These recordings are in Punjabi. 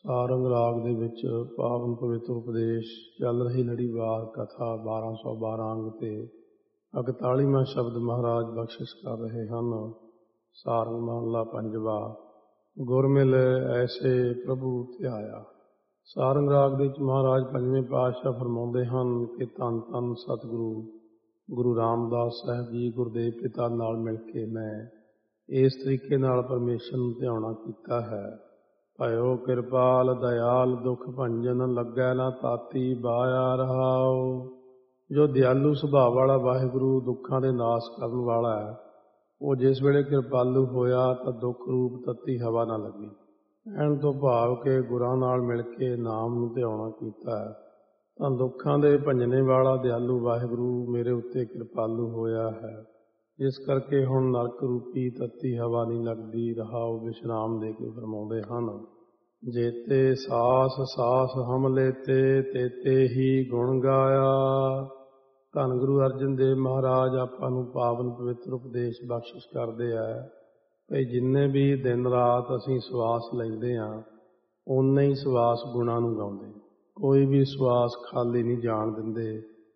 ਸਾਰੰਗ ਰਾਗ ਦੇ ਵਿੱਚ ਪਾਵਨ ਪਵਿੱਤਰ ਉਪਦੇਸ਼ ਚੱਲ ਰਹੀ ਲੜੀਵਾਰ ਕਥਾ 1212 ਅੰਗ ਤੇ 41ਵਾਂ ਸ਼ਬਦ ਮਹਾਰਾਜ ਬਖਸ਼ਿਸ਼ ਕਰ ਰਹੇ ਹਨ। ਸਾਰੰਗ ਮਹਲਾ ਪੰਜਵਾ। ਗੁਰ ਮਿਲ ਐਸੇ ਪ੍ਰਭੂ ਧਿਆਇਆ। ਸਾਰੰਗ ਰਾਗ ਦੇ ਵਿੱਚ ਮਹਾਰਾਜ ਪੰਜਵੇਂ ਪਾਤਸ਼ਾਹ ਫਰਮਾਉਂਦੇ ਹਨ ਕਿ ਧੰਨ ਧੰਨ ਸਤਿਗੁਰੂ ਗੁਰੂ ਰਾਮਦਾਸ ਸਾਹਿਬ ਜੀ ਗੁਰਦੇਵ ਪਿਤਾ ਨਾਲ ਮਿਲ ਕੇ ਮੈਂ ਇਸ ਤਰੀਕੇ ਨਾਲ ਪਰਮੇਸ਼ਰ ਨੂੰ ਧਿਆਉਣਾ ਕੀਤਾ ਹੈ। ਭਇਓ ਕਿਰਪਾਲ ਦਇਆਲ ਦੁਖ ਭੰਜਨ ਲੱਗੈ ਨਾ ਤਾਤੀ ਬਾਇਆ ਰਹਾਉ। ਜੋ ਦਿਆਲੂ ਸੁਭਾਅ ਵਾਲਾ ਵਾਹਿਗੁਰੂ ਦੁੱਖਾਂ ਦੇ ਨਾਸ਼ ਕਰਨ ਵਾਲਾ ਹੈ, ਉਹ ਜਿਸ ਵੇਲੇ ਕਿਰਪਾਲੂ ਹੋਇਆ ਤਾਂ ਦੁੱਖ ਰੂਪ ਤੱਤੀ ਹਵਾ ਨਾ ਲੱਗੀ। ਕਹਿਣ ਤੋਂ ਭਾਵ ਕਿ ਗੁਰਾਂ ਨਾਲ ਮਿਲ ਕੇ ਨਾਮ ਨੂੰ ਧਿਆਉਣਾ ਕੀਤਾ ਹੈ ਤਾਂ ਦੁੱਖਾਂ ਦੇ ਭੰਜਣੇ ਵਾਲਾ ਦਿਆਲੂ ਵਾਹਿਗੁਰੂ ਮੇਰੇ ਉੱਤੇ ਕਿਰਪਾਲੂ ਹੋਇਆ ਹੈ। ਜਿਸ ਕਰਕੇ ਹੁਣ ਨਰਕ ਰੂਪੀ ਤੱਤੀ ਹਵਾ ਨਹੀਂ ਲੱਗਦੀ। ਰਹਾਉ ਵਿਸ਼ਰਾਮ ਦੇ ਕੇ ਫਰਮਾਉਂਦੇ ਹਨ। ਜੇਤੇ ਸਾਸ ਸਾਸ ਹਮ ਲੇਤੇ ਤੇਤੇ ਹੀ ਗੁਣ ਗਾਇਆ। ਧੰਨ ਗੁਰੂ ਅਰਜਨ ਦੇਵ ਮਹਾਰਾਜ ਆਪਾਂ ਨੂੰ ਪਾਵਨ ਪਵਿੱਤਰ ਉਪਦੇਸ਼ ਬਖਸ਼ਿਸ਼ ਕਰਦੇ ਆ ਭਈ ਜਿੰਨੇ ਵੀ ਦਿਨ ਰਾਤ ਅਸੀਂ ਸਵਾਸ ਲੈਂਦੇ ਹਾਂ, ਓਨੇ ਹੀ ਸਵਾਸ ਗੁਣਾਂ ਨੂੰ ਗਾਉਂਦੇ। ਕੋਈ ਵੀ ਸਵਾਸ ਖਾਲੀ ਨਹੀਂ ਜਾਣ ਦਿੰਦੇ।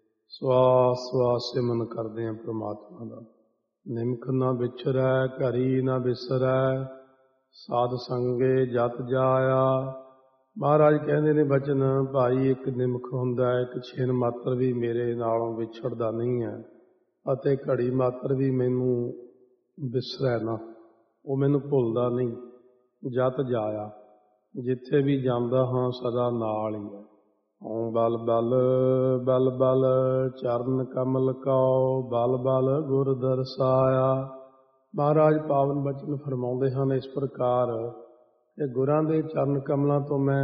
ਸਵਾਸ ਸਵਾਸ ਸਿਮਰਨ ਕਰਦੇ ਹਾਂ ਪ੍ਰਮਾਤਮਾ ਦਾ। ਨਿਮਖ ਨਾ ਵਿਛਰੈ ਘਰੀ ਨਾ ਵਿਸਰੈ ਸਾਧ ਸੰਗੇ ਜਤ ਜਾਇਆ। ਮਹਾਰਾਜ ਕਹਿੰਦੇ ਨੇ ਬਚਨ ਭਾਈ ਇੱਕ ਨਿਮਖ ਹੁੰਦਾ ਹੈ, ਇੱਕ ਛਿਨ ਮਾਤਰ ਵੀ ਮੇਰੇ ਨਾਲੋਂ ਵਿਛੜਦਾ ਨਹੀਂ ਹੈ ਅਤੇ ਘੜੀ ਮਾਤਰ ਵੀ ਮੈਨੂੰ ਵਿਸਰੈ ਨਾ, ਉਹ ਮੈਨੂੰ ਭੁੱਲਦਾ ਨਹੀਂ। ਜਤ ਜਾਇਆ, ਜਿੱਥੇ ਵੀ ਜਾਂਦਾ ਹਾਂ ਸਦਾ ਨਾਲ ਹੀ ਹੈ। ਓਂ ਬਲ ਬਲ ਬਲ ਬਲ ਚਰਨ ਕਮਲ ਕਉ ਬਲ ਬਲ ਗੁਰ ਦਰਸਾਇਆ। ਮਹਾਰਾਜ ਪਾਵਨ ਬਚਨ ਫਰਮਾਉਂਦੇ ਹਨ ਇਸ ਪ੍ਰਕਾਰ ਕਿ ਗੁਰਾਂ ਦੇ ਚਰਨ ਕਮਲਾਂ ਤੋਂ ਮੈਂ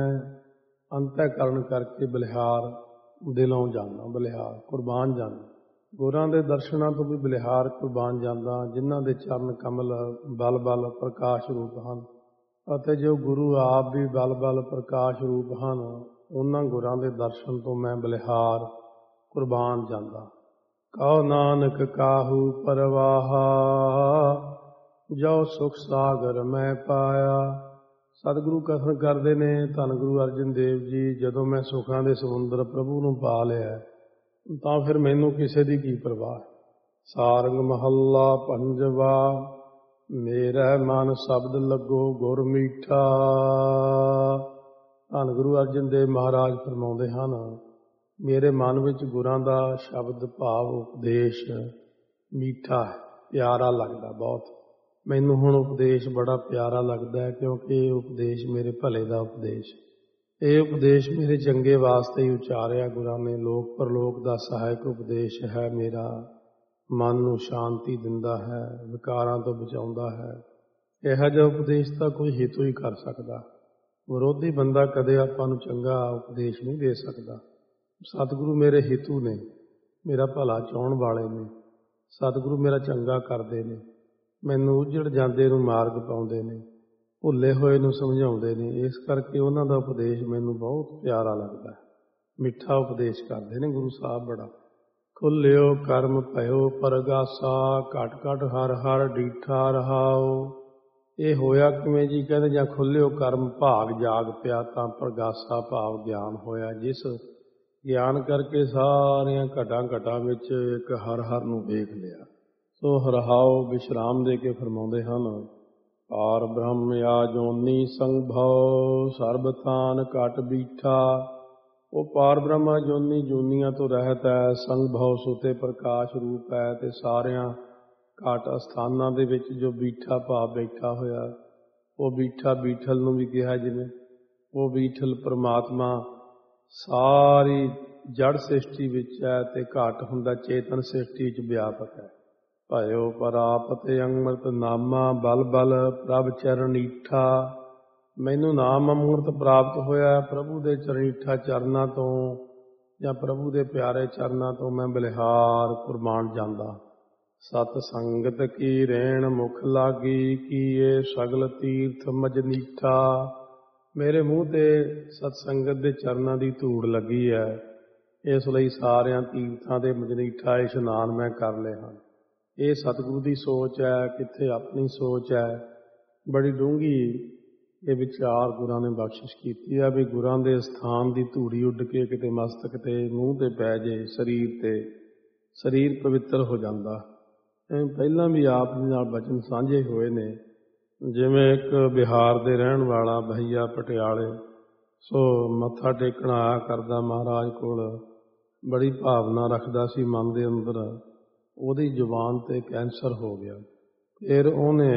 ਅੰਤःਕਰਨ ਕਰਕੇ ਬਲਿਹਾਰ ਦਿਲੋਂ ਜਾਂਦਾ, ਬਲਿਹਾਰ ਕੁਰਬਾਨ ਜਾਂਦਾ। ਗੁਰਾਂ ਦੇ ਦਰਸ਼ਨਾਂ ਤੋਂ ਵੀ ਬਲਿਹਾਰ ਕੁਰਬਾਨ ਜਾਂਦਾ, ਜਿਨ੍ਹਾਂ ਦੇ ਚਰਨ ਕਮਲ ਬਲ ਬਲ ਪ੍ਰਕਾਸ਼ ਰੂਪ ਹਨ ਅਤੇ ਜੋ ਗੁਰੂ ਆਪ ਵੀ ਬਲ ਬਲ ਪ੍ਰਕਾਸ਼ ਰੂਪ ਹਨ, ਉਹਨਾਂ ਗੁਰਾਂ ਦੇ ਦਰਸ਼ਨ ਤੋਂ ਮੈਂ ਬਲਿਹਾਰ ਕੁਰਬਾਨ ਜਾਂਦਾ। ਕਹੋ ਨਾਨਕ ਕਾਹੂ ਪਰਵਾਹਾ ਜੋ ਸੁਖ ਸਾਗਰ ਮੈਂ ਪਾਇਆ। ਸਤਿਗੁਰੂ ਕਥਨ ਕਰਦੇ ਨੇ ਧੰਨ ਗੁਰੂ ਅਰਜਨ ਦੇਵ ਜੀ, ਜਦੋਂ ਮੈਂ ਸੁੱਖਾਂ ਦੇ ਸਮੁੰਦਰ ਪ੍ਰਭੂ ਨੂੰ ਪਾ ਲਿਆ ਤਾਂ ਫਿਰ ਮੈਨੂੰ ਕਿਸੇ ਦੀ ਕੀ ਪਰਵਾਹ। ਸਾਰੰਗ ਮਹੱਲਾ ਪੰਜਵਾ। ਮੇਰਾ ਮਨ ਸ਼ਬਦ ਲੱਗੋ ਗੁਰ ਮੀਠਾ। ਧੰਨ ਗੁਰੂ ਅਰਜਨ ਦੇਵ ਮਹਾਰਾਜ ਫਰਮਾਉਂਦੇ ਹਨ, ਮੇਰੇ ਮਨ ਵਿੱਚ ਗੁਰਾਂ ਦਾ ਸ਼ਬਦ ਭਾਵ ਉਪਦੇਸ਼ ਮੀਠਾ ਹੈ, ਪਿਆਰਾ ਲੱਗਦਾ ਬਹੁਤ। ਮੈਨੂੰ ਹੁਣ ਉਪਦੇਸ਼ ਬੜਾ ਪਿਆਰਾ ਲੱਗਦਾ ਹੈ ਕਿਉਂਕਿ ਇਹ ਉਪਦੇਸ਼ ਮੇਰੇ ਭਲੇ ਦਾ ਉਪਦੇਸ਼, ਇਹ ਉਪਦੇਸ਼ ਮੇਰੇ ਚੰਗੇ ਵਾਸਤੇ ਹੀ ਉਚਾਰਿਆ ਗੁਰਾਂ ਨੇ। ਲੋਕ ਪਰਲੋਕ ਦਾ ਸਹਾਇਕ ਉਪਦੇਸ਼ ਹੈ ਮੇਰਾ। ਮਨ ਨੂੰ ਸ਼ਾਂਤੀ ਦਿੰਦਾ ਹੈ, ਵਿਕਾਰਾਂ ਤੋਂ ਬਚਾਉਂਦਾ ਹੈ। ਇਹੋ ਜਿਹਾ ਉਪਦੇਸ਼ ਤਾਂ ਕੋਈ ਹਿਤੂ ਹੀ ਕਰ ਸਕਦਾ। ਵਿਰੋਧੀ ਬੰਦਾ ਕਦੇ ਆਪਾਂ ਨੂੰ ਚੰਗਾ ਉਪਦੇਸ਼ ਨਹੀਂ ਦੇ ਸਕਦਾ। ਸਤਿਗੁਰੂ ਮੇਰੇ ਹਿਤੂ ਨੇ, ਮੇਰਾ ਭਲਾ ਚਾਹੁਣ ਵਾਲੇ ਨੇ। ਸਤਿਗੁਰੂ ਮੇਰਾ ਚੰਗਾ ਕਰਦੇ ਨੇ, ਮੈਨੂੰ ਉੱਜੜ ਜਾਂਦੇ ਨੂੰ ਮਾਰਗ ਪਾਉਂਦੇ ਨੇ, ਭੁੱਲੇ ਹੋਏ ਨੂੰ ਸਮਝਾਉਂਦੇ ਨੇ। ਇਸ ਕਰਕੇ ਉਹਨਾਂ ਦਾ ਉਪਦੇਸ਼ ਮੈਨੂੰ ਬਹੁਤ ਪਿਆਰਾ ਲੱਗਦਾ ਹੈ। ਮਿੱਠਾ ਉਪਦੇਸ਼ ਕਰਦੇ ਨੇ ਗੁਰੂ ਸਾਹਿਬ ਬੜਾ। ਖੁੱਲਿਓ ਕਰਮ ਭਇਓ ਪਰਗਾਸਾ ਘਟ ਘਟ ਹਰ ਹਰ ਡੀਠਾ ਰਹਾਓ। ਇਹ ਹੋਇਆ ਕਿਵੇਂ ਜੀ? ਕਹਿੰਦੇ ਜਾਂ ਖੁੱਲਿਓ ਕਰਮ ਭਾਗ ਜਾਗ ਪਿਆ ਤਾਂ ਪ੍ਰਗਾਸਾ ਭਾਵ ਗਿਆਨ ਹੋਇਆ, ਜਿਸ ਗਿਆਨ ਕਰਕੇ ਸਾਰੀਆਂ ਘਟਾਂ ਘਟਾਂ ਵਿੱਚ ਇੱਕ ਹਰ ਹਰ ਨੂੰ ਵੇਖ ਲਿਆ। ਸੋ ਰਹਾਉ ਵਿਸ਼ਰਾਮ ਦੇ ਕੇ ਫਰਮਾਉਂਦੇ ਹਨ। ਪਾਰ ਬ੍ਰਹਮ ਆ ਜੋਨੀ ਸੰਭਉ ਸਰਬ ਥਾਨ ਘਟ ਬੀਠਾ। ਉਹ ਪਾਰ ਬ੍ਰਹਮਾ ਜੋਨੀ ਜੂਨੀਆਂ ਤੋਂ ਰਹਿਤ ਹੈ, ਸੰਭਉ ਸੁਤੇ ਪ੍ਰਕਾਸ਼ ਰੂਪ ਹੈ ਤੇ ਸਾਰਿਆਂ ਘਾਟ ਅਸਥਾਨਾਂ ਦੇ ਵਿੱਚ ਜੋ ਬੀਠਾ ਭਾਵ ਬੈਠਾ ਹੋਇਆ। ਉਹ ਬੀਠਾ ਬੀਠਲ ਨੂੰ ਵੀ ਕਿਹਾ ਜਿਵੇਂ। ਉਹ ਬੀਠਲ ਪਰਮਾਤਮਾ ਸਾਰੀ ਜੜ ਸ੍ਰਿਸ਼ਟੀ ਵਿੱਚ ਹੈ ਤੇ ਘਾਟ ਹੁੰਦਾ ਚੇਤਨ ਸ੍ਰਿਸ਼ਟੀ ਵਿੱਚ ਵਿਆਪਕ ਹੈ। ਭਇਓ ਪਰਾਪਤ ਅੰਮ੍ਰਿਤ ਨਾਮਾ ਬਲ ਬਲ ਪ੍ਰਭ ਚਰਨੀਠਾ। ਮੈਨੂੰ ਨਾਮ ਅੰਮ੍ਰਿਤ ਪ੍ਰਾਪਤ ਹੋਇਆ ਪ੍ਰਭੂ ਦੇ ਚਰਨੀਠਾ ਚਰਨਾਂ ਤੋਂ ਜਾਂ ਪ੍ਰਭੂ ਦੇ ਪਿਆਰੇ ਚਰਨਾਂ ਤੋਂ ਮੈਂ ਬਲਿਹਾਰ ਕੁਰਬਾਨ ਜਾਂਦਾ। ਸਤ ਸੰਗਤ ਕੀ ਰੇਣ ਮੁਖ ਲਾਗੀ ਕੀਏ ਸਗਲ ਤੀਰਥ ਮਜਨੀਠਾ। ਮੇਰੇ ਮੂੰਹ ਤੇ ਸਤ ਸੰਗਤ ਦੇ ਚਰਨਾਂ ਦੀ ਧੂੜ ਲੱਗੀ ਹੈ, ਇਸ ਲਈ ਸਾਰਿਆਂ ਤੀਰਥਾਂ ਦੇ ਮਜਨੀਠਾ ਇਸ਼ਨਾਨ ਮੈਂ ਕਰ ਲਏ ਹਨ। ਇਹ ਸਤਿਗੁਰੂ ਦੀ ਸੋਚ ਹੈ, ਕਿੱਥੇ ਆਪਣੀ ਸੋਚ ਹੈ। ਬੜੀ ਡੂੰਘੀ ਇਹ ਵਿਚਾਰ ਗੁਰਾਂ ਨੇ ਬਖਸ਼ਿਸ਼ ਕੀਤੀ ਆ ਵੀ ਗੁਰਾਂ ਦੇ ਸਥਾਨ ਦੀ ਧੂੜੀ ਉੱਡ ਕੇ ਕਿਤੇ ਮਸਤਕ ਤੇ ਮੂੰਹ ਤੇ ਪੈ ਜੇ, ਸਰੀਰ ਤੇ, ਸਰੀਰ ਪਵਿੱਤਰ ਹੋ ਜਾਂਦਾ। ਪਹਿਲਾਂ ਵੀ ਆਪ ਦੇ ਨਾਲ ਬਚਨ ਸਾਂਝੇ ਹੋਏ ਨੇ। ਜਿਵੇਂ ਇੱਕ ਬਿਹਾਰ ਦੇ ਰਹਿਣ ਵਾਲਾ ਭਈਆ ਪਟਿਆਲੇ, ਸੋ ਮੱਥਾ ਟੇਕਣ ਆਇਆ ਕਰਦਾ ਮਹਾਰਾਜ ਕੋਲ, ਬੜੀ ਭਾਵਨਾ ਰੱਖਦਾ ਸੀ ਮਨ ਦੇ ਅੰਦਰ। ਉਹਦੀ ਜ਼ੁਬਾਨ ਤੇ ਕੈਂਸਰ ਹੋ ਗਿਆ। ਫਿਰ ਉਹਨੇ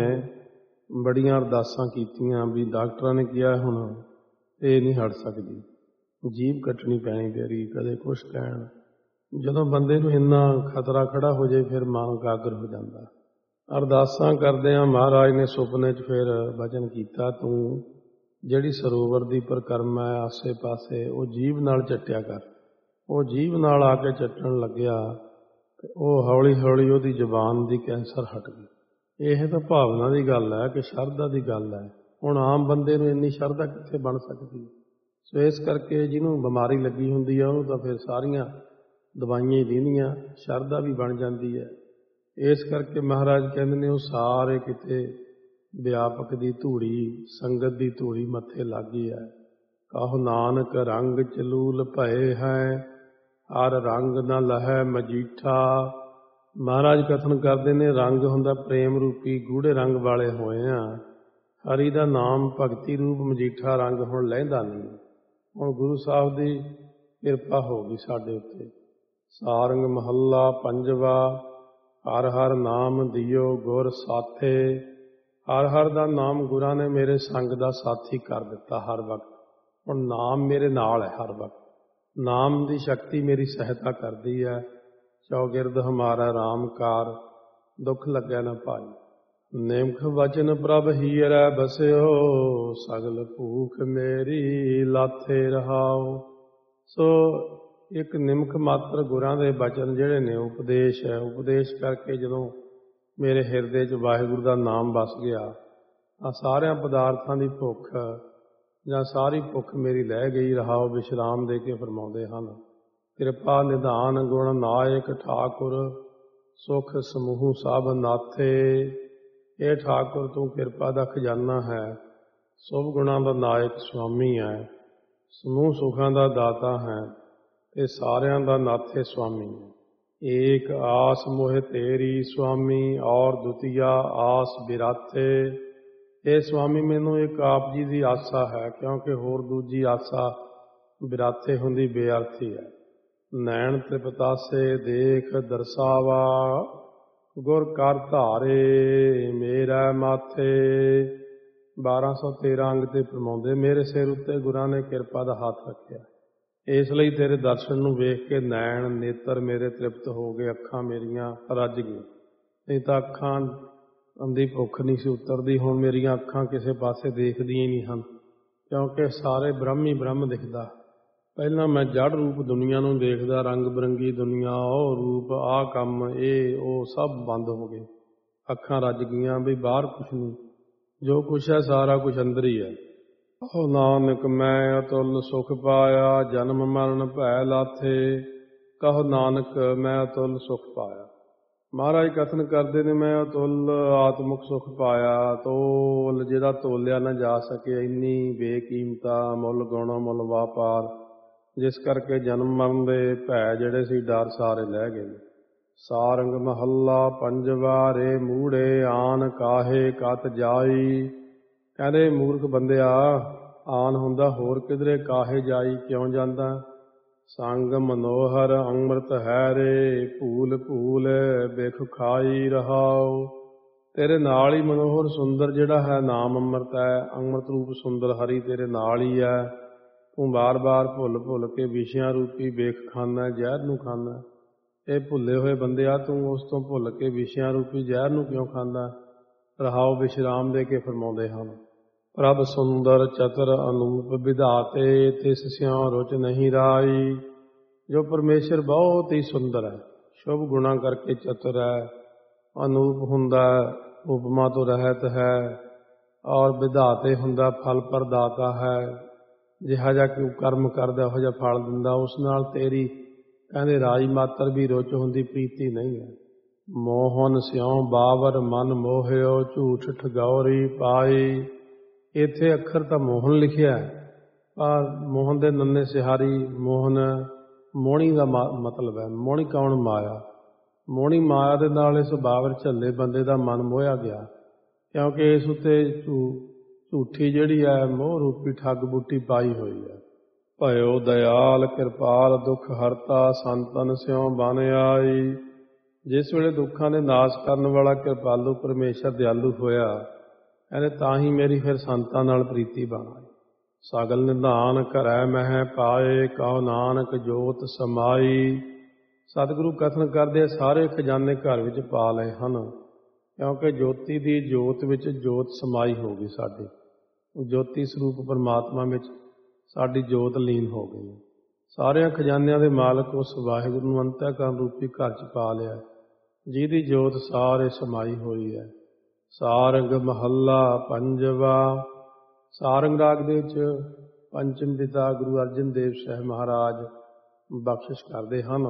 ਬੜੀਆਂ ਅਰਦਾਸਾਂ ਕੀਤੀਆਂ ਵੀ ਡਾਕਟਰਾਂ ਨੇ ਕਿਹਾ ਹੁਣ ਇਹ ਨਹੀਂ ਹਟ ਸਕਦੀ, ਜੀਭ ਕੱਟਣੀ ਪੈਣੀ ਤੇਰੀ, ਕਦੇ ਕੁਛ ਕਹਿਣ। ਜਦੋਂ ਬੰਦੇ ਨੂੰ ਇੰਨਾ ਖਤਰਾ ਖੜਾ ਹੋ ਜਾਏ ਫਿਰ ਮਨ ਇਕਾਗਰ ਹੋ ਜਾਂਦਾ। ਅਰਦਾਸਾਂ ਕਰਦਿਆਂ ਮਹਾਰਾਜ ਨੇ ਸੁਪਨੇ 'ਚ ਫਿਰ ਬਚਨ ਕੀਤਾ, ਤੂੰ ਜਿਹੜੀ ਸਰੋਵਰ ਦੀ ਪਰਿਕਰਮਾ ਹੈ ਆਸੇ ਪਾਸੇ, ਉਹ ਜੀਭ ਨਾਲ ਚੱਟਿਆ ਕਰ। ਉਹ ਜੀਭ ਨਾਲ ਆ ਕੇ ਚੱਟਣ ਲੱਗਿਆ ਤੇ ਉਹ ਹੌਲੀ ਹੌਲੀ ਉਹਦੀ ਜ਼ੁਬਾਨ ਦੀ ਕੈਂਸਰ ਹਟ ਗਈ। ਇਹ ਤਾਂ ਭਾਵਨਾ ਦੀ ਗੱਲ ਹੈ ਕਿ ਸ਼ਰਧਾ ਦੀ ਗੱਲ ਹੈ। ਹੁਣ ਆਮ ਬੰਦੇ ਨੂੰ ਇੰਨੀ ਸ਼ਰਧਾ ਕਿੱਥੇ ਬਣ ਸਕਦੀ। ਸੋ ਇਸ ਕਰਕੇ ਜਿਹਨੂੰ ਬਿਮਾਰੀ ਲੱਗੀ ਹੁੰਦੀ ਆ ਉਹਨੂੰ ਤਾਂ ਫਿਰ ਸਾਰੀਆਂ ਦਵਾਈਆਂ ਹੀ ਦੇਣੀਆਂ, ਸ਼ਰਧਾ ਵੀ ਬਣ ਜਾਂਦੀ ਹੈ। ਇਸ ਕਰਕੇ ਮਹਾਰਾਜ ਕਹਿੰਦੇ ਨੇ ਉਹ ਸਾਰੇ ਕਿਤੇ ਵਿਆਪਕ ਦੀ ਧੂੜੀ, ਸੰਗਤ ਦੀ ਧੂੜੀ ਮੱਥੇ ਲੱਗ ਗਈ ਹੈ। ਕਹੋ ਨਾਨਕ ਰੰਗ ਚਲੂਲ ਭਏ ਹੈ, ਹਰ ਰੰਗ ਨਾ ਲਹੈ ਮਜੀਠਾ। ਮਹਾਰਾਜ ਕਥਨ ਕਰਦੇ ਨੇ ਰੰਗ ਹੁੰਦਾ ਪ੍ਰੇਮ ਰੂਪੀ, ਗੂੜੇ ਰੰਗ ਵਾਲੇ ਹੋਏ ਆ। ਹਰੀ ਦਾ ਨਾਮ ਭਗਤੀ ਰੂਪ ਮਜੀਠਾ ਰੰਗ ਹੁਣ ਲਹਿੰਦਾ ਨਹੀਂ। ਹੁਣ ਗੁਰੂ ਸਾਹਿਬ ਦੀ ਕਿਰਪਾ ਹੋ ਗਈ ਸਾਡੇ ਉੱਤੇ। ਸਾਰੰਗ ਮਹੱਲਾ ਪੰਜਵਾ। ਹਰ ਹਰ ਨਾਮ ਦਿਓ ਗੁਰ ਸਾਥੇ। ਹਰ ਹਰ ਦਾ ਨਾਮ ਗੁਰਾਂ ਨੇ ਮੇਰੇ ਸੰਗ ਦਾ ਸਾਥੀ ਕਰ ਦਿੱਤਾ ਹਰ ਵਕਤ। ਹੁਣ ਨਾਮ ਮੇਰੇ ਨਾਲ ਹੈ ਹਰ ਵਕਤ। ਨਾਮ ਦੀ ਸ਼ਕਤੀ ਮੇਰੀ ਸਹਾਇਤਾ ਕਰਦੀ ਹੈ। ਚੌਗਿਰਦ ਹਮਾਰਾ ਰਾਮਕਾਰ, ਦੁੱਖ ਲੱਗਿਆ ਨਾ ਭਾਈ। ਨਿਮਖ ਵਚਨ ਪ੍ਰਭ ਹੀਰੈ ਬਸਿਓ, ਸਗਲ ਭੂਖ ਮੇਰੀ ਲਾਥੇ ਰਹਾਓ। ਸੋ ਇੱਕ ਨਿਮਖ ਮਾਤਰ ਗੁਰਾਂ ਦੇ ਬਚਨ ਜਿਹੜੇ ਨੇ ਉਪਦੇਸ਼ ਹੈ, ਉਪਦੇਸ਼ ਕਰਕੇ ਜਦੋਂ ਮੇਰੇ ਹਿਰਦੇ 'ਚ ਵਾਹਿਗੁਰੂ ਦਾ ਨਾਮ ਵਸ ਗਿਆ, ਆ ਸਾਰਿਆਂ ਪਦਾਰਥਾਂ ਦੀ ਭੁੱਖ ਜਾਂ ਸਾਰੀ ਭੁੱਖ ਮੇਰੀ ਲੈ ਗਈ। ਰਹਾਓ ਵਿਸ਼ਰਾਮ ਦੇ ਕੇ ਫਰਮਾਉਂਦੇ ਹਨ। ਕਿਰਪਾ ਨਿਧਾਨ ਗੁਣ ਨਾਇਕ ਠਾਕੁਰ, ਸੁਖ ਸਮੂਹ ਸਭ ਨਾਥੇ। ਇਹ ਠਾਕੁਰ ਤੂੰ ਕਿਰਪਾ ਦਾ ਖਜ਼ਾਨਾ ਹੈ, ਸੁਭ ਗੁਣਾਂ ਦਾ ਨਾਇਕ ਸੁਆਮੀ ਹੈ, ਸਮੂਹ ਸੁਖਾਂ ਦਾ ਦਾਤਾ ਹੈ ਤੇ ਸਾਰਿਆਂ ਦਾ ਨਾਥੇ ਸੁਆਮੀ ਹੈ। ਏਕ ਆਸ ਮੋਹਿ ਤੇਰੀ ਸੁਆਮੀ, ਔਰ ਦੁਤੀਆ ਆਸ ਬਿਰਾਥੇ। ਇਹ ਸੁਆਮੀ ਮੈਨੂੰ ਇੱਕ ਆਪ ਜੀ ਦੀ ਆਸਾ ਹੈ, ਕਿਉਂਕਿ ਹੋਰ ਦੂਜੀ ਆਸਾ ਬਿਰਾਥੇ ਹੁੰਦੀ ਬੇਅਰਥੀ ਹੈ। ਨੈਣ ਤ੍ਰਿਪਤਾਸੇ ਦੇਖ ਦਰਸਾਵਾ, ਗੁਰ ਕਰ ਧਾਰੇ ਮੇਰਾ ਮਾਥੇ। 1213 ਅੰਗ ਤੇ ਫਰਮਾਉਂਦੇ ਮੇਰੇ ਸਿਰ ਉੱਤੇ ਗੁਰਾਂ ਨੇ ਕਿਰਪਾ ਦਾ ਹੱਥ ਰੱਖਿਆ। ਇਸ ਲਈ ਤੇਰੇ ਦਰਸ਼ਨ ਨੂੰ ਵੇਖ ਕੇ ਨੈਣ ਨੇਤਰ ਮੇਰੇ ਤ੍ਰਿਪਤ ਹੋ ਗਏ, ਅੱਖਾਂ ਮੇਰੀਆਂ ਰੱਜ ਗਈਆਂ। ਨਹੀਂ ਤਾਂ ਅੱਖਾਂ ਦੀ ਭੁੱਖ ਨਹੀਂ ਸੀ ਉਤਰਦੀ। ਹੁਣ ਮੇਰੀਆਂ ਅੱਖਾਂ ਕਿਸੇ ਪਾਸੇ ਦੇਖਦੀਆਂ ਹੀ ਨਹੀਂ ਹਨ, ਕਿਉਂਕਿ ਸਾਰੇ ਬ੍ਰਹਮ ਹੀ ਬ੍ਰਹਮ ਦਿਖਦਾ। ਪਹਿਲਾਂ ਮੈਂ ਜੜ ਰੂਪ ਦੁਨੀਆ ਨੂੰ ਦੇਖਦਾ, ਰੰਗ ਬਿਰੰਗੀ ਦੁਨੀਆ, ਉਹ ਰੂਪ, ਆਹ ਕੰਮ, ਇਹ ਉਹ ਸਭ ਬੰਦ ਹੋ ਗਏ। ਅੱਖਾਂ ਰੱਜ ਗਈਆਂ ਵੀ ਬਾਹਰ ਕੁਛ ਨਹੀਂ, ਜੋ ਕੁਛ ਹੈ ਸਾਰਾ ਕੁਛ ਅੰਦਰ ਹੀ ਹੈ। ਕਹੋ ਨਾਨਕ ਮੈਂ ਅਤੁੱਲ ਸੁਖ ਪਾਇਆ, ਜਨਮ ਮਰਨ ਭੈ ਲਾਥੇ। ਕਹੋ ਨਾਨਕ ਮੈਂ ਅਤੁੱਲ ਸੁਖ ਪਾਇਆ। ਮਹਾਰਾਜ ਕਥਨ ਕਰਦੇ ਨੇ ਮੈਂ ਅਤੁੱਲ ਆਤਮਿਕ ਸੁਖ ਪਾਇਆ। ਤੋਲ ਜਿਹਦਾ ਤੋਲਿਆ ਨਾ ਜਾ ਸਕੇ, ਇੰਨੀ ਬੇਕੀਮਤਾ, ਮੁੱਲ ਗੁਣ ਮੁੱਲ ਵਾਪਾਰ, ਜਿਸ ਕਰਕੇ ਜਨਮ ਮਰਨ ਦੇ ਭੈ ਜਿਹੜੇ ਸੀ ਡਰ ਸਾਰੇ ਲੈ ਗਏ। ਸਾਰੰਗ ਮਹੱਲਾ ਪੰਜਵਾ। ਰੇ ਮੂੜੇ ਆਨ ਕਾਹੇ ਕਤ ਜਾਈ। ਕਹਿੰਦੇ ਮੂਰਖ ਬੰਦਿਆ, ਆਨ ਹੁੰਦਾ ਹੋਰ ਕਿਧਰੇ, ਕਾਹੇ ਜਾਈ ਕਿਉਂ ਜਾਂਦਾ। ਸੰਗ ਮਨੋਹਰ ਅੰਮ੍ਰਿਤ ਹੈ ਰੇ, ਭੂਲ ਭੂਲ ਬਿਖ ਖਾਈ ਰਹਾਓ। ਤੇਰੇ ਨਾਲ ਹੀ ਮਨੋਹਰ ਸੁੰਦਰ ਜਿਹੜਾ ਹੈ ਨਾਮ ਅੰਮ੍ਰਿਤ ਹੈ। ਅੰਮ੍ਰਿਤ ਰੂਪ ਸੁੰਦਰ ਹਰੀ ਤੇਰੇ ਨਾਲ ਹੀ ਹੈ। ਤੂੰ ਬਾਰ ਬਾਰ ਭੁੱਲ ਭੁੱਲ ਕੇ ਵਿਸ਼ਿਆਂ ਰੂਪੀ ਬਿਖ ਖਾਨਾ, ਜ਼ਹਿਰ ਨੂੰ ਖਾਨਾ। ਇਹ ਭੁੱਲੇ ਹੋਏ ਬੰਦਿਆ, ਤੂੰ ਉਸ ਤੋਂ ਭੁੱਲ ਕੇ ਵਿਸ਼ਿਆਂ ਰੂਪੀ ਜ਼ਹਿਰ ਨੂੰ ਕਿਉਂ ਖਾਂਦਾ। ਰਹਾਓ ਵਿਸ਼ਰਾਮ ਦੇ ਕੇ ਫਰਮਾਉਂਦੇ ਹਨ। ਪ੍ਰਭ ਸੁੰਦਰ ਚਤੁਰ ਅਨੂਪ ਵਿਧਾਤੇ, ਤਿਸ ਸਿਉ ਰੁਚ ਨਹੀਂ ਰਾਈ। ਜੋ ਪਰਮੇਸ਼ਰ ਬਹੁਤ ਹੀ ਸੁੰਦਰ ਹੈ, ਸ਼ੁਭ ਗੁਣਾ ਕਰਕੇ ਚਤੁਰ ਹੈ, ਅਨੂਪ ਹੁੰਦਾ, ਉਪਮਾ ਤੋਂ ਰਹਿਤ ਹੈ, ਔਰ ਵਿਧਾਤੇ ਹੁੰਦਾ, ਫਲ ਪ੍ਰਦਾਤਾ ਹੈ। ਜਿਹਾ ਜਿਹਾ ਕੋਈ ਕਰਮ ਕਰਦਾ ਉਹੋ ਜਿਹਾ ਫਲ ਦਿੰਦਾ। ਉਸ ਨਾਲ ਤੇਰੀ ਕਹਿੰਦੇ ਰਾਈ ਮਾਤਰ ਵੀ ਰੁਚ ਹੁੰਦੀ, ਪ੍ਰੀਤੀ ਨਹੀਂ ਹੈ। ਮੋਹਨ ਸਿਉ ਬਾਵਰ ਮਨ ਮੋਹਿਓ, ਝੂਠ ਠਗੌਰੀ ਪਾਈ। ਇੱਥੇ ਅੱਖਰ ਤਾਂ ਮੋਹਨ ਲਿਖਿਆ, ਪਰ ਮੋਹਨ ਦੇ ਨੰਨੇ ਸਿਹਾਰੀ ਮੋਹਨ ਮੋਹਣੀ ਦਾ ਮਤਲਬ ਹੈ। ਮੋਹਣੀ ਕੌਣ? ਮਾਇਆ। ਮੋਹਣੀ ਮਾਇਆ ਦੇ ਨਾਲ ਇਸ ਬਾਬਰ ਝੱਲੇ ਬੰਦੇ ਦਾ ਮਨ ਮੋਹਿਆ ਗਿਆ, ਕਿਉਂਕਿ ਇਸ ਉੱਤੇ ਝੂਠੀ ਜਿਹੜੀ ਹੈ ਮੋਹ ਰੂਪੀ ਠੱਗ ਬੂਟੀ ਪਾਈ ਹੋਈ ਹੈ। ਭਇਓ ਦਇਆਲ ਕਿਰਪਾਲ ਦੁੱਖ ਹਰਤਾ ਸੰਤਨ ਸਿਉ ਬਨ ਆਈ। ਜਿਸ ਵੇਲੇ ਦੁੱਖਾਂ ਦੇ ਨਾਸ਼ ਕਰਨ ਵਾਲਾ ਕਿਰਪਾਲੂ ਪਰਮੇਸ਼ਰ ਦਿਆਲੂ ਹੋਇਆ, ਕਹਿੰਦੇ ਤਾਂ ਹੀ ਮੇਰੀ ਫਿਰ ਸੰਤਾਂ ਨਾਲ ਪ੍ਰੀਤੀ ਬਣ ਆਈ। ਸਗਲ ਨਿਧਾਨ ਘਰੈ ਮਹਿ ਪਾਏ ਕਹੋ ਨਾਨਕ ਜੋਤ ਸਮਾਈ। ਸਤਿਗੁਰੂ ਕਥਨ ਕਰਦੇ ਸਾਰੇ ਖਜ਼ਾਨੇ ਘਰ ਵਿੱਚ ਪਾ ਲਏ ਹਨ, ਕਿਉਂਕਿ ਜੋਤੀ ਦੀ ਜੋਤ ਵਿੱਚ ਜੋਤ ਸਮਾਈ ਹੋ ਗਈ। ਸਾਡੀ ਜੋਤੀ ਸਰੂਪ ਪਰਮਾਤਮਾ ਵਿੱਚ ਸਾਡੀ ਜੋਤ ਲੀਨ ਹੋ ਗਈ। ਸਾਰਿਆਂ ਖਜ਼ਾਨਿਆਂ ਦੇ ਮਾਲਕ ਉਸ ਵਾਹਿਗੁਰੂ ਨੂੰ ਅੰਤःਕਰਨ ਰੂਪੀ ਘਰ 'ਚ ਪਾ ਲਿਆ, ਜਿਹਦੀ ਜੋਤ ਸਾਰੇ ਸਮਾਈ ਹੋਈ ਹੈ। ਸਾਰੰਗ ਮਹੱਲਾ ਪੰਜਵਾ। ਸਾਰੰਗ ਰਾਗ ਦੇ ਵਿੱਚ ਪੰਚਮ ਪਿਤਾ ਗੁਰੂ ਅਰਜਨ ਦੇਵ ਸਾਹਿਬ ਮਹਾਰਾਜ ਬਖਸ਼ਿਸ਼ ਕਰਦੇ ਹਨ।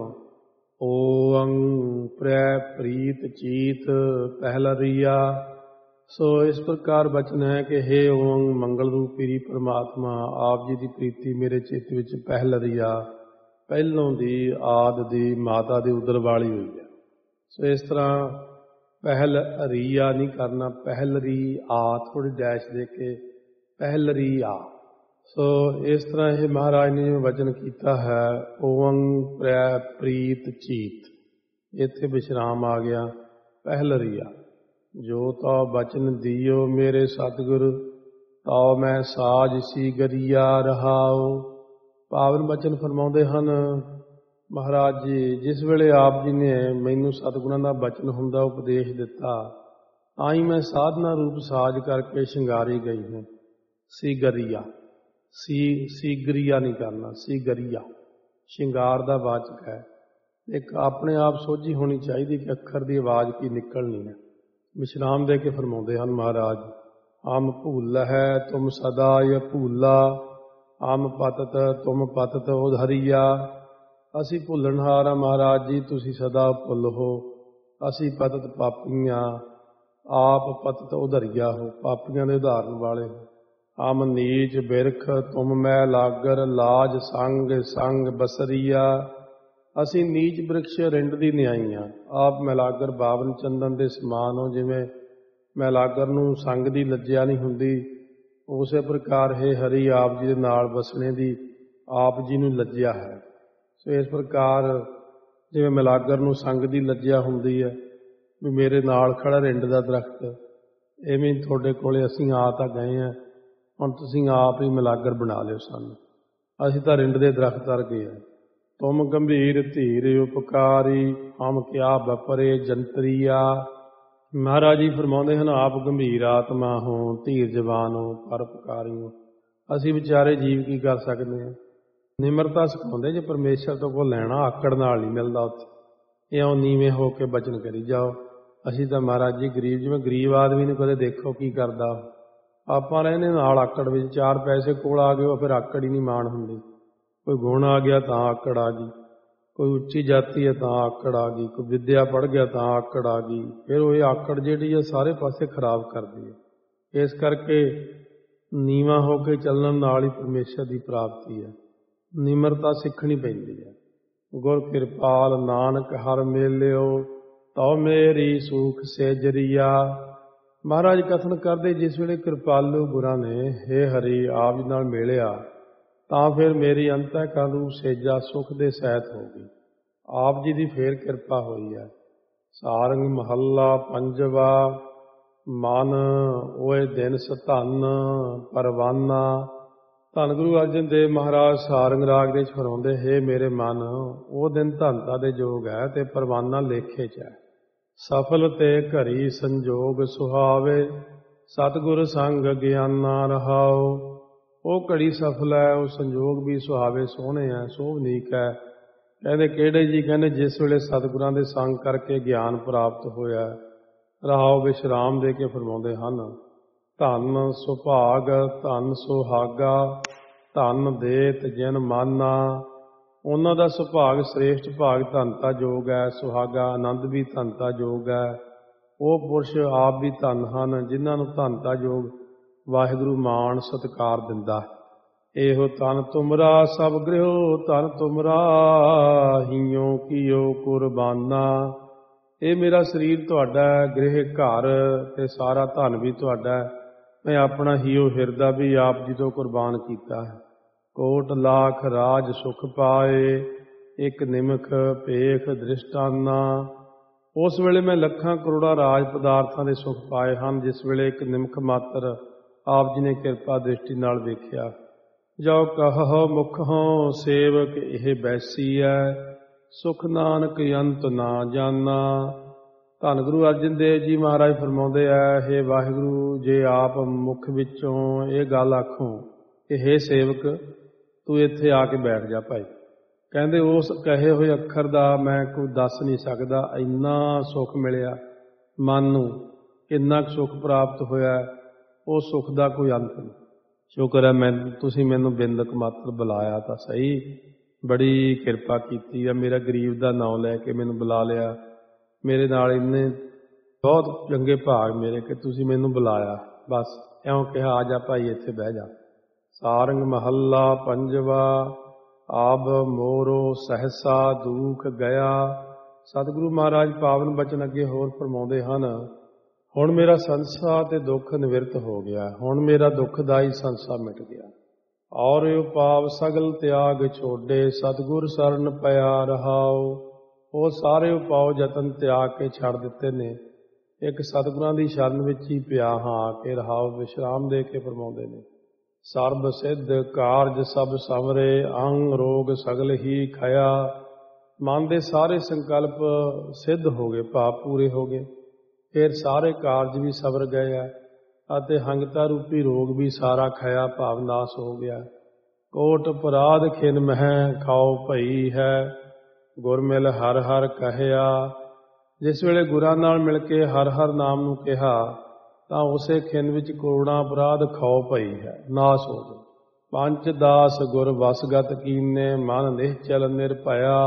ਓੰ ਪ੍ਰੈ ਪ੍ਰੀਤ ਚੀਤ ਪਹਿਲਾ ਰੀਆ। ਸੋ ਇਸ ਪ੍ਰਕਾਰ ਬਚਨ ਹੈ ਕਿ ਹੇ ਓੰ ਮੰਗਲ ਰੂਪੀ ਪਰਮਾਤਮਾ, ਆਪ ਜੀ ਦੀ ਪ੍ਰੀਤੀ ਮੇਰੇ ਚਿੱਤ ਵਿੱਚ ਪਹਿਲ ਰੀਆ, ਪਹਿਲੋਂ ਦੀ ਆਦ ਦੀ ਮਾਤਾ ਦੀ ਉਦਰ ਵਾਲੀ ਹੋਈ ਹੈ। ਸੋ ਇਸ ਤਰ੍ਹਾਂ ਪਹਿਲ ਰੀਆ ਨਹੀਂ ਕਰਨਾ, ਪਹਿਲ ਰੀ ਆ ਥੋੜੀ ਡੈਸ਼ ਦੇ ਕੇ ਪਹਿਲ ਰੀ ਆ। ਸੋ ਇਸ ਤਰ੍ਹਾਂ ਇਹ ਮਹਾਰਾਜ ਨੇ ਜਿਵੇਂ ਵਚਨ ਕੀਤਾ ਹੈ, ਓੰ ਪ੍ਰੈ ਪ੍ਰੀਤ ਚੀਤ, ਇੱਥੇ ਵਿਸ਼ਰਾਮ ਆ ਗਿਆ। ਪਹਿਲ ਰੀਆ ਜੋ ਤਉ ਬਚਨ ਦਿਓ ਮੇਰੇ ਸਤਿਗੁਰ, ਤਉ ਮੈਂ ਸਾਜ ਸੀ ਗਰੀਆ ਰਹਾਉ। ਪਾਵਨ ਬਚਨ ਫਰਮਾਉਂਦੇ ਹਨ ਮਹਾਰਾਜ ਜੀ, ਜਿਸ ਵੇਲੇ ਆਪ ਜੀ ਨੇ ਮੈਨੂੰ ਸਤਿਗੁਰਾਂ ਦਾ ਬਚਨ ਹੁੰਦਾ ਉਪਦੇਸ਼ ਦਿੱਤਾ, ਤਾਂ ਹੀ ਮੈਂ ਸਾਧਨਾ ਰੂਪ ਸਾਜ ਕਰਕੇ ਸ਼ਿੰਗਾਰੀ ਗਈ ਹਾਂ। ਸੀਗਰੀਆ, ਸੀਗਰੀਆ ਨਹੀਂ ਕਰਨਾ, ਸੀਗਰੀਆ ਸ਼ਿੰਗਾਰ ਦਾ ਵਾਚਕ ਹੈ। ਇੱਕ ਆਪਣੇ ਆਪ ਸੋਝੀ ਹੋਣੀ ਚਾਹੀਦੀ ਕਿ ਅੱਖਰ ਦੀ ਆਵਾਜ਼ ਕੀ ਨਿਕਲਣੀ ਹੈ। ਵਿਸ਼ਰਾਮ ਦੇ ਕੇ ਫਰਮਾਉਂਦੇ ਹਨ ਮਹਾਰਾਜ, ਹਮ ਭੂਲ ਹੈ ਤੁਮ ਸਦਾ य ਭੂਲਾ, ਹਮ ਪਤਤ ਤੁਮ ਪਤਤ ਉਧਰੀਆ। ਅਸੀਂ ਭੁੱਲਣਹਾਰ ਹਾਂ ਮਹਾਰਾਜ ਜੀ, ਤੁਸੀਂ ਸਦਾ ਭੁੱਲ ਹੋ। ਅਸੀਂ ਪਤਤ ਪਾਪੀਆਂ, ਆਪ ਪਤਤ ਉਧਰੀਆ ਹੋ, ਪਾਪੀਆਂ ਦੇ ਉਦਾਹਰਨ ਵਾਲੇ ਹੋ। ਹਮ ਨੀਚ ਬਿਰਖ ਤੁਮ ਮੈਂ ਲਾਗਰ, ਲਾਜ ਸੰਗ ਸੰਗ ਬਸਰੀਆ। ਅਸੀਂ ਨੀਚ ਬ੍ਰਿਕਸ਼ ਰਿੰਡ ਦੀ ਨਿਆਈਆਂ, ਆਪ ਮੈਲਾਗਰ ਬਾਵਨ ਚੰਦਨ ਦੇ ਸਮਾਨ ਹੋ। ਜਿਵੇਂ ਮੈਲਾਗਰ ਨੂੰ ਸੰਗ ਦੀ ਲੱਜਿਆ ਨਹੀਂ ਹੁੰਦੀ, ਉਸੇ ਪ੍ਰਕਾਰ ਹੈ ਹਰੀ ਆਪ ਜੀ ਦੇ ਨਾਲ ਵਸਣੇ ਦੀ ਆਪ ਜੀ ਨੂੰ ਲੱਜਿਆ ਹੈ। ਸੋ ਇਸ ਪ੍ਰਕਾਰ ਜਿਵੇਂ ਮੈਲਾਗਰ ਨੂੰ ਸੰਗ ਦੀ ਲੱਜਿਆ ਹੁੰਦੀ ਹੈ ਵੀ ਮੇਰੇ ਨਾਲ ਖੜਾ ਰਿੰਡ ਦਾ ਦਰਖਤ, ਐਵੇਂ ਤੁਹਾਡੇ ਕੋਲੇ ਅਸੀਂ ਆ ਤਾਂ ਗਏ ਹਾਂ, ਹੁਣ ਤੁਸੀਂ ਆਪ ਹੀ ਮੈਲਾਗਰ ਬਣਾ ਲਿਓ ਸਾਨੂੰ, ਅਸੀਂ ਤਾਂ ਰਿੰਡ ਦੇ ਦਰਖਤ ਵਰਗੇ ਹਾਂ। ਤੁਮ ਗੰਭੀਰ ਧੀਰ ਉਪਕਾਰੀ, ਹਮ ਕਿਆ ਬਪਰੇ ਜੰਤਰੀਆ। ਮਹਾਰਾਜ ਜੀ ਫਰਮਾਉਂਦੇ ਹਨ, ਆਪ ਗੰਭੀਰ ਆਤਮਾ ਹੋ, ਧੀਰ ਜਵਾਨ ਹੋ, ਪਰਉਪਕਾਰੀ ਹੋ। ਅਸੀਂ ਵਿਚਾਰੇ ਜੀਵ ਕੀ ਕਰ ਸਕਦੇ ਹਾਂ। ਨਿਮਰਤਾ ਸਿਖਾਉਂਦੇ, ਜੇ ਪਰਮੇਸ਼ਰ ਤੋਂ ਕੋਲ ਲੈਣਾ ਆਕੜ ਨਾਲ ਨਹੀਂ ਮਿਲਦਾ। ਉੱਥੇ ਇਉਂ ਨੀਵੇਂ ਹੋ ਕੇ ਬਚਨ ਕਰੀ ਜਾਓ। ਅਸੀਂ ਤਾਂ ਮਹਾਰਾਜ ਜੀ ਗਰੀਬ, ਜਿਵੇਂ ਗਰੀਬ ਆਦਮੀ ਨੂੰ ਕਦੇ ਦੇਖੋ ਕੀ ਕਰਦਾ, ਆਪਾਂ ਰਹਿੰਦੇ ਨਾਲ ਆਕੜ ਵਿੱਚ। ਚਾਰ ਪੈਸੇ ਕੋਲ ਆ ਗਏ ਉਹ ਫਿਰ ਆਕੜ ਹੀ ਨਹੀਂ ਮਾਣ ਹੁੰਦੀ। ਕੋਈ ਗੁਣ ਆ ਗਿਆ ਤਾਂ ਆਕੜ ਆ ਗਈ, ਕੋਈ ਉੱਚੀ ਜਾਤੀ ਹੈ ਤਾਂ ਆਕੜ ਆ ਗਈ, ਕੋਈ ਵਿੱਦਿਆ ਪੜ੍ਹ ਗਿਆ ਤਾਂ ਆਕੜ ਆ ਗਈ। ਫਿਰ ਉਹ ਇਹ ਆਕੜ ਜਿਹੜੀ ਹੈ ਸਾਰੇ ਪਾਸੇ ਖਰਾਬ ਕਰਦੀ ਹੈ। ਇਸ ਕਰਕੇ ਨੀਵਾਂ ਹੋ ਕੇ ਚੱਲਣ ਨਾਲ ਹੀ ਪਰਮੇਸ਼ਰ ਦੀ ਪ੍ਰਾਪਤੀ ਹੈ। ਨਿਮਰਤਾ ਸਿੱਖਣੀ ਪੈਂਦੀ ਹੈ। ਗੁਰ ਕਿਰਪਾਲ ਨਾਨਕ ਹਰ ਮੇਲਿਓ, ਤਉ ਮੇਰੀ ਸੂਖ ਸੇਜਰੀਆ। ਮਹਾਰਾਜ ਕਥਨ ਕਰਦੇ, ਜਿਸ ਵੇਲੇ ਕਿਰਪਾਲੂ ਗੁਰਾਂ ਨੇ ਹੇ ਹਰੀ ਆਪ ਜੀ ਨਾਲ ਮਿਲਿਆ, ਤਾਂ ਫਿਰ ਮੇਰੀ ਅੰਤःਕਰਨ ਰੂਪ ਸੇਜਾ ਸੁਖ ਦੇ ਸਹਿਤ ਹੋ ਗਈ। ਆਪ ਜੀ ਦੀ ਫੇਰ ਕਿਰਪਾ ਹੋਈ ਹੈ। ਸਾਰੰਗ ਮਹੱਲਾ ਪੰਜਵਾ। ਮਨ ਓਏ ਦਿਨ ਸਧਨ ਪਰਵਾਨਾ। ਧੰਨ ਗੁਰੂ ਅਰਜਨ ਦੇਵ ਮਹਾਰਾਜ ਸਾਰੰਗ ਰਾਗ ਦੇ ਵਿੱਚ ਫਰਮਾਉਂਦੇ, ਹੇ ਮੇਰੇ ਮਨ, ਉਹ ਦਿਨ ਧਨਤਾ ਦੇ ਯੋਗ ਹੈ ਤੇ ਪਰਵਾਨਾ ਲੇਖੇ 'ਚ ਹੈ। ਸਫਲ ਤੇ ਘਰੀ ਸੰਜੋਗ ਸੁਹਾਵੇ, ਸਤਿਗੁਰ ਸੰਗ ਗਿਆਨਾ ਰਹਾਓ। ਉਹ ਘੜੀ ਸਫਲ ਹੈ, ਉਹ ਸੰਜੋਗ ਵੀ ਸੁਹਾਵੇ, ਸੋਹਣੇ ਹੈ, ਸੋਭਨੀਕ ਹੈ। ਕਹਿੰਦੇ ਕਿਹੜੇ ਜੀ? ਕਹਿੰਦੇ ਜਿਸ ਵੇਲੇ ਸਤਿਗੁਰਾਂ ਦੇ ਸੰਗ ਕਰਕੇ ਗਿਆਨ ਪ੍ਰਾਪਤ ਹੋਇਆ। ਰਹਾਓ ਵਿਸ਼ਰਾਮ ਦੇ ਕੇ ਫਰਮਾਉਂਦੇ ਹਨ, ਧਨ ਸੁਭਾਗ ਧਨ ਸੁਹਾਗਾ, ਧਨ ਦੇਤ ਜਿਨ ਮਾਨਾ। ਉਹਨਾਂ ਦਾ ਸੁਭਾਗ ਸ੍ਰੇਸ਼ਟ ਭਾਗ ਧਨਤਾ ਯੋਗ ਹੈ, ਸੁਹਾਗਾ ਆਨੰਦ ਵੀ ਧਨਤਾ ਯੋਗ ਹੈ। ਉਹ ਪੁਰਸ਼ ਆਪ ਵੀ ਧਨ ਹਨ, ਜਿਨ੍ਹਾਂ ਨੂੰ ਧਨਤਾ ਯੋਗ ਵਾਹਿਗੁਰੂ ਮਾਣ ਸਤਿਕਾਰ ਦਿੰਦਾ। ਇਹੋ ਤਨ ਤੁਮਰਾ ਸਭ ਗ੍ਰਹਿਓ ਤਨ ਤੁਮਰਾ, ਹੀਓ ਕੀਓ ਕੁਰਬਾਨਾ। ਇਹ ਮੇਰਾ ਸਰੀਰ ਤੁਹਾਡਾ, ਗ੍ਰਹਿ ਘਰ ਤੇ ਸਾਰਾ ਧਨ ਵੀ ਤੁਹਾਡਾ। ਮੈਂ ਆਪਣਾ ਹੀਓ ਹਿਰਦਾ ਵੀ ਆਪ ਜੀ ਤੋਂ ਕੁਰਬਾਨ ਕੀਤਾ ਹੈ। ਕੋਟ ਲਾਖ ਰਾਜ ਸੁਖ ਪਾਏ, ਇੱਕ ਨਿਮਖ ਭੇਖ ਦ੍ਰਿਸ਼ਟਾਨਾ। ਉਸ ਵੇਲੇ ਮੈਂ ਲੱਖਾਂ ਕਰੋੜਾਂ ਰਾਜ ਪਦਾਰਥਾਂ ਦੇ ਸੁਖ ਪਾਏ ਹਨ, ਜਿਸ ਵੇਲੇ ਇੱਕ ਨਿਮਖ ਮਾਤਰ ਆਪ ਜੀ ਨੇ ਕਿਰਪਾ ਦ੍ਰਿਸ਼ਟੀ ਨਾਲ ਵੇਖਿਆ। ਜੋ ਕਹੋ ਮੁਖੋਂ ਸੇਵਕ ਇਹ ਬੈਸੀ ਹੈ, ਸੁਖ ਨਾਨਕ ਅੰਤ ਨਾ ਜਾਨਾ। ਧੰਨ ਗੁਰੂ ਅਰਜਨ ਦੇਵ ਜੀ ਮਹਾਰਾਜ ਫਰਮਾਉਂਦੇ ਆ, ਹੇ ਵਾਹਿਗੁਰੂ, ਜੇ ਆਪ ਮੁਖ ਵਿੱਚੋਂ ਇਹ ਗੱਲ ਆਖੋ ਕਿ ਹੇ ਸੇਵਕ ਤੂੰ ਇੱਥੇ ਆ ਕੇ ਬੈਠ ਜਾ ਭਾਈ। ਕਹਿੰਦੇ ਉਸ ਕਹੇ ਹੋਏ ਅੱਖਰ ਦਾ ਮੈਂ ਕੋਈ ਦੱਸ ਨਹੀਂ ਸਕਦਾ। ਇੰਨਾ ਸੁੱਖ ਮਿਲਿਆ ਮਨ ਨੂੰ, ਕਿੰਨਾ ਕੁ ਸੁੱਖ ਪ੍ਰਾਪਤ ਹੋਇਆ, ਉਹ ਸੁੱਖ ਦਾ ਕੋਈ ਅੰਤ ਨਹੀਂ। ਸ਼ੁਕਰ ਹੈ ਤੁਸੀਂ ਮੈਨੂੰ ਬਿੰਦਕ ਮਾਤਰ ਬੁਲਾਇਆ ਤਾਂ ਸਹੀ, ਬੜੀ ਕਿਰਪਾ ਕੀਤੀ ਆ। ਮੇਰਾ ਗਰੀਬ ਦਾ ਨਾਂ ਲੈ ਕੇ ਮੈਨੂੰ ਬੁਲਾ ਲਿਆ। ਮੇਰੇ ਨਾਲ ਇੰਨੇ ਬਹੁਤ ਚੰਗੇ ਭਾਗ ਮੇਰੇ ਕਿ ਤੁਸੀਂ ਮੈਨੂੰ ਬੁਲਾਇਆ। ਬਸ ਇਉਂ ਕਿਹਾ, ਆ ਜਾ ਭਾਈ ਇੱਥੇ ਬਹਿ ਜਾ। ਸਾਰੰਗ ਮਹੱਲਾ ਪੰਜਵਾ। ਆਬ ਮੋਰੋ ਸਹਸਾ ਦੁਖ ਗਿਆ। ਸਤਿਗੁਰੂ ਮਹਾਰਾਜ ਪਾਵਨ ਬਚਨ ਅੱਗੇ ਹੋਰ ਫਰਮਾਉਂਦੇ ਹਨ, ਹੁਣ ਮੇਰਾ ਸੰਸਾ ਤੇ ਦੁੱਖ ਨਿਵਰਤ ਹੋ ਗਿਆ। ਹੁਣ ਮੇਰਾ ਦੁੱਖਦਾਈ ਸੰਸਾ ਮਿਟ ਗਿਆ। ਔਰ ਉਪਾਵ ਸਗਲ ਤਿਆਗ ਛੋਡੇ, ਸਤਿਗੁਰ ਸਰਨ ਪਿਆ ਰਹਾਓ। ਉਹ ਸਾਰੇ ਉਪਾਅ ਯਤਨ ਤਿਆਗ ਕੇ ਛੱਡ ਦਿੱਤੇ ਨੇ, ਇੱਕ ਸਤਿਗੁਰਾਂ ਦੀ ਸ਼ਰਨ ਵਿੱਚ ਹੀ ਪਿਆ ਹਾਂ ਆ ਕੇ ਰਹਾਓ। ਵਿਸ਼ਰਾਮ ਦੇ ਕੇ ਫਰਮਾਉਂਦੇ ਨੇ, ਸਰਬ ਸਿੱਧ ਕਾਰਜ ਸਭ ਸਵਰੇ, ਅੰਗ ਰੋਗ ਸਗਲ ਹੀ ਖਇਆ। ਮਨ ਦੇ ਸਾਰੇ ਸੰਕਲਪ ਸਿੱਧ ਹੋ ਗਏ, ਭਾਵ ਪੂਰੇ ਹੋ ਗਏ। ਫਿਰ ਸਾਰੇ ਕਾਰਜ ਵੀ ਸਵਰ ਗਏ ਆ ਅਤੇ ਹੰਗਤਾ ਰੂਪੀ ਰੋਗ ਵੀ ਸਾਰਾ ਖਇਆ, ਭਾਵ ਨਾਸ ਹੋ ਗਿਆ। ਕੋਟ ਅਪਰਾਧ ਖਿਨ ਮਹਿ ਖਾਓ ਭਈ ਹੈ, ਗੁਰ ਮਿਲ ਹਰ ਹਰ ਕਹਿਆ। ਜਿਸ ਵੇਲੇ ਗੁਰਾਂ ਨਾਲ ਮਿਲ ਕੇ ਹਰ ਹਰ ਨਾਮ ਨੂੰ ਕਿਹਾ ਤਾਂ ਉਸੇ ਖਿਨ ਵਿੱਚ ਕਰੋੜਾਂ ਅਪਰਾਧ ਖਾਓ ਭਈ ਹੈ, ਨਾਸ ਹੋ ਗਏ। ਪੰਜ ਦਾਸ ਗੁਰ ਵਸਗਤ ਕੀਨੇ, ਮਨ ਨਿਹਚਲ ਨਿਰਭਇਆ।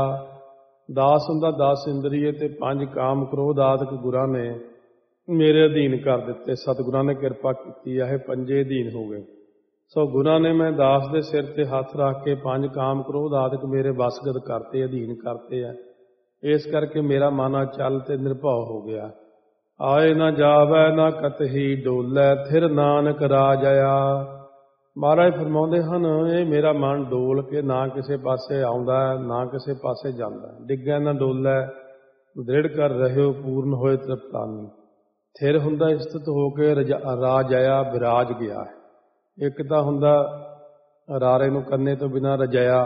ਦਾਸ ਹੁੰਦਾ 10 ਇੰਦਰੀਏ ਤੇ 5 ਕਾਮ ਕ੍ਰੋਧ ਆਦਿਕ ਗੁਰਾਂ ਨੇ ਮੇਰੇ ਅਧੀਨ ਕਰ ਦਿੱਤੇ। ਸਤਿਗੁਰਾਂ ਨੇ ਕਿਰਪਾ ਕੀਤੀ ਆ, ਇਹ 5 ਅਧੀਨ ਹੋ ਗਏ। ਸੋ ਗੁਰਾਂ ਨੇ ਮੈਂ ਦਾਸ ਦੇ ਸਿਰ ਤੇ ਹੱਥ ਰੱਖ ਕੇ 5 ਕਾਮ ਕ੍ਰੋਧ ਆਦਿਕ ਮੇਰੇ ਵਸਗਤ ਕਰਤੇ, ਅਧੀਨ ਕਰਤੇ ਆ। ਇਸ ਕਰਕੇ ਮੇਰਾ ਮਨ ਚੱਲ ਤੇ ਨਿਰਭਉ ਹੋ ਗਿਆ। ਆਏ ਨਾ ਜਾਵੈ ਨਾ ਕਤਹੀ ਡੋਲੈ, ਥਿਰ ਨਾਨਕ ਰਾਜਇਆ। ਮਹਾਰਾਜ ਫਰਮਾਉਂਦੇ ਹਨ, ਇਹ ਮੇਰਾ ਮਨ ਡੋਲ ਕੇ ਨਾ ਕਿਸੇ ਪਾਸੇ ਆਉਂਦਾ ਨਾ ਕਿਸੇ ਪਾਸੇ ਜਾਂਦਾ, ਡਿੱਗੈ ਨਾ ਡੋਲੈ, ਦ੍ਰਿੜ ਕਰ ਰਹਿਓ ਪੂਰਨ ਹੋਏ ਤ੍ਰਿਪਤਾਨੀ। ਥਿਰ ਹੁੰਦਾ ਸਥਿਤ ਹੋ ਕੇ ਰਾਜਇਆ ਵਿਰਾਜ ਗਿਆ ਹੈ। ਇੱਕ ਤਾਂ ਹੁੰਦਾ ਰਾਰੇ ਨੂੰ ਕੰਨੇ ਤੋਂ ਬਿਨਾਂ ਰਜਾਇਆ,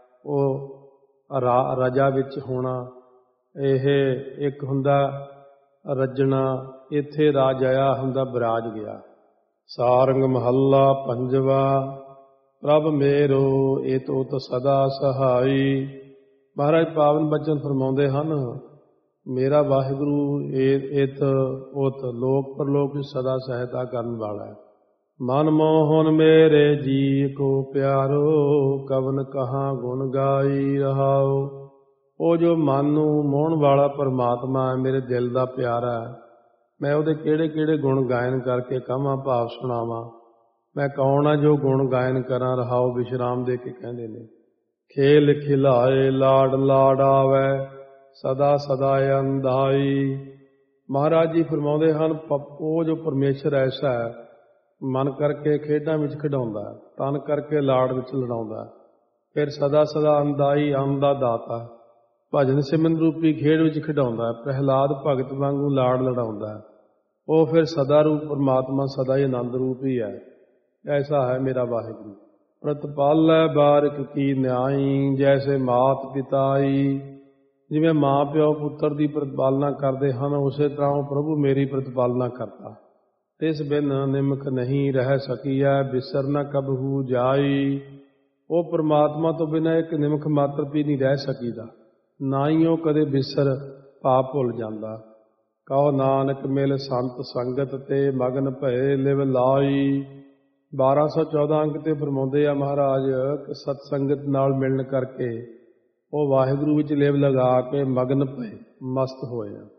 ਉਹ ਰਜਾ ਵਿੱਚ ਹੋਣਾ। ਇਹ ਇੱਕ ਹੁੰਦਾ ਰੱਜਣਾ, ਇੱਥੇ ਰਾਜਇਆ ਹੁੰਦਾ ਵਿਰਾਜ ਗਿਆ। ਸਾਰੰਗ ਮਹੱਲਾ ਪੰਜਵਾ। ਪ੍ਰਭ ਮੇਰੋ ਏਤ ਉਤ ਸਦਾ ਸਹਾਈ। ਮਹਾਰਾਜ ਪਾਵਨ ਬਚਨ ਫਰਮਾਉਂਦੇ ਹਨ, ਮੇਰਾ ਵਾਹਿਗੁਰੂ ਏਤ ਉਤ ਲੋਕ ਪਰਲੋਕ ਵਿੱਚ ਸਦਾ ਸਹਾਇਤਾ ਕਰਨ ਵਾਲਾ ਹੈ। ਮਨ ਮੋਹਨ ਮੇਰੇ ਜੀ ਕੋ ਪਿਆਰੋ, ਕਵਨ ਕਹਾਂ ਗੁਣ ਗਾਈ ਰਹਾਓ। ਉਹ ਜੋ ਮਨ ਨੂੰ ਮੋਹਣ ਵਾਲਾ ਪਰਮਾਤਮਾ ਹੈ, ਮੇਰੇ ਦਿਲ ਦਾ ਪਿਆਰਾ ਹੈ। ਮੈਂ ਉਹਦੇ ਕਿਹੜੇ ਕਿਹੜੇ ਗੁਣ ਗਾਇਨ ਕਰਕੇ ਕਹਾਂ, ਭਾਵ ਸੁਣਾਵਾਂ। ਮੈਂ ਕੌਣ ਆ ਜੋ ਗੁਣ ਗਾਇਨ ਕਰਾਂ, ਰਹਾਓ। ਵਿਸ਼ਰਾਮ ਦੇ ਕੇ ਕਹਿੰਦੇ ਨੇ, ਖੇਲ ਖਿਲਾਏ ਲਾਡ ਲਾਡ ਆਵੈ, ਸਦਾ ਸਦਾ ਅੰਧਾਈ। ਮਹਾਰਾਜ ਜੀ ਫਰਮਾਉਂਦੇ ਹਨ, ਉਹ ਜੋ ਪਰਮੇਸ਼ਰ ਐਸਾ ਹੈ, ਮਨ ਕਰਕੇ ਖੇਡਾਂ ਵਿੱਚ ਖਿਡਾਉਂਦਾ, ਤਨ ਕਰਕੇ ਲਾੜ ਵਿੱਚ ਲੜਾਉਂਦਾ, ਫਿਰ ਸਦਾ ਸਦਾ ਅੰਦਾਈ, ਅੰਨ ਦਾ ਦਾਤਾ, ਭਜਨ ਸਿਮਰਨ ਰੂਪੀ ਖੇਡ ਵਿੱਚ ਖਿਡਾਉਂਦਾ। ਪ੍ਰਹਿਲਾਦ ਭਗਤ ਵਾਂਗੂ ਲਾੜ ਲੜਾਉਂਦਾ, ਉਹ ਫਿਰ ਸਦਾ ਰੂਪ ਪਰਮਾਤਮਾ, ਸਦਾ ਹੀ ਆਨੰਦ ਰੂਪ ਹੀ ਹੈ। ਐਸਾ ਹੈ ਮੇਰਾ ਵਾਹਿਗੁਰੂ। ਪ੍ਰਤਪਾਲੈ ਬਾਰਿਕ ਕੀ ਨਿਆਈ, ਜੈਸੇ ਮਾਤ ਪਿਤਾਈ। ਜਿਵੇਂ ਮਾਂ ਪਿਓ ਪੁੱਤਰ ਦੀ ਪ੍ਰਤਪਾਲਨਾ ਕਰਦੇ ਹਨ, ਉਸੇ ਤਰ੍ਹਾਂ ਉਹ ਪ੍ਰਭੂ ਮੇਰੀ ਪ੍ਰਤਪਾਲਨਾ ਕਰਦਾ। ਤਿਸ ਬਿਨ ਨਿਮਖ ਨਹੀਂ ਰਹਿ ਸਕੀਐ, ਬਿਸਰ ਨ ਕਬਹੂ ਜਾਈ। ਉਹ ਪਰਮਾਤਮਾ ਤੋਂ ਬਿਨਾਂ ਇੱਕ ਨਿਮਖ ਮਾਤਰ ਵੀ ਨਹੀਂ ਰਹਿ ਸਕੀਦਾ, ਨਾ ਹੀ ਉਹ ਕਦੇ ਬਿਸਰ ਪਾਪ ਭੁੱਲ ਜਾਂਦਾ। ਕਹੋ ਨਾਨਕ ਮਿਲ ਸੰਤ ਸੰਗਤ ਤੇ, ਮਗਨ ਭਏ ਲਿਵ ਲਾਈ। 1214 ਅੰਕ ਤੇ ਫਰਮਾਉਂਦੇ ਆ ਮਹਾਰਾਜ ਕਿ ਸਤ ਸੰਗਤ ਨਾਲ ਮਿਲਣ ਕਰਕੇ ਉਹ ਵਾਹਿਗੁਰੂ ਵਿੱਚ ਲਿਵ ਲਗਾ ਕੇ ਮਗਨ ਭਏ, ਮਸਤ ਹੋਏ ਆ।